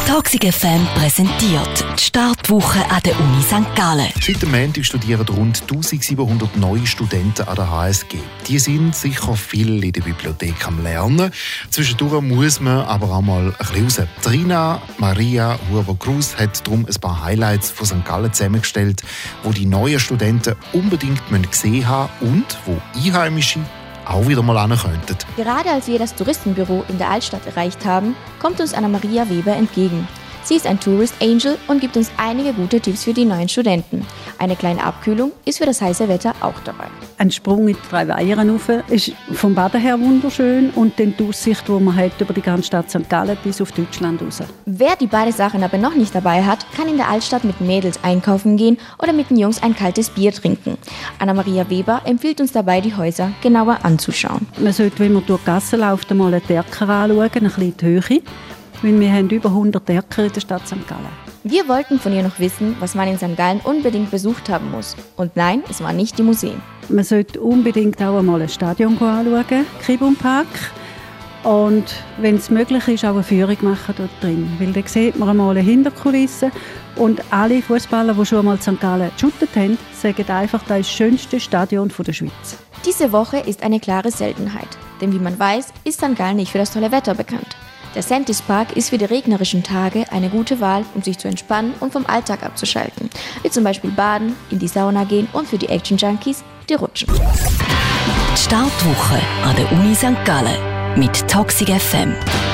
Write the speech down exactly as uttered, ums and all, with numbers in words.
Toxic F M präsentiert die Startwoche an der Uni Sankt Gallen. Seit dem Montag studieren rund eintausendsiebenhundert neue Studenten an der H S G. Die sind sicher viel in der Bibliothek am Lernen. Zwischendurch muss man aber auch mal ein bisschen raus. Trina Maria Huber-Cruz hat darum ein paar Highlights von Sankt Gallen zusammengestellt, wo die neuen Studenten unbedingt gesehen haben und wo Einheimische auch wieder mal hin könnten. Gerade als wir das Touristenbüro in der Altstadt erreicht haben, kommt uns Anna-Maria Weber entgegen. Sie ist ein Tourist Angel und gibt uns einige gute Tipps für die neuen Studenten. Eine kleine Abkühlung ist für das heiße Wetter auch dabei. Ein Sprung in die drei Weihern rauf ist vom Baden her wunderschön und dann die Aussicht, die man hat über die ganze Stadt Sankt Gallen bis auf Deutschland raus. Wer die beiden Sachen aber noch nicht dabei hat, kann in der Altstadt mit Mädels einkaufen gehen oder mit den Jungs ein kaltes Bier trinken. Anna-Maria Weber empfiehlt uns dabei, die Häuser genauer anzuschauen. Man sollte, wenn man durch die Gassen läuft, einmal einen Erker anschauen, ein bisschen in die Höhe. Weil wir haben über hundert Erker in der Stadt Sankt Gallen. Wir wollten von ihr noch wissen, was man in Sankt Gallen unbedingt besucht haben muss. Und nein, es waren nicht die Museen. Man sollte unbedingt auch einmal ein Stadion anschauen, Kribum Park. Und wenn es möglich ist, auch eine Führung machen dort drin. Weil dann sieht man einmal eine Hinterkulisse. Und alle Fußballer, die schon einmal Sankt Gallen geshootet haben, sagen einfach, das ist das schönste Stadion der Schweiz. Diese Woche ist eine klare Seltenheit. Denn wie man weiß, ist Sankt Gallen nicht für das tolle Wetter bekannt. Der Sentis Park ist für die regnerischen Tage eine gute Wahl, um sich zu entspannen und vom Alltag abzuschalten. Wie zum Beispiel baden, in die Sauna gehen und für die Action-Junkies die Rutschen. Die Startwoche an der Uni Sankt Gallen mit Toxic F M.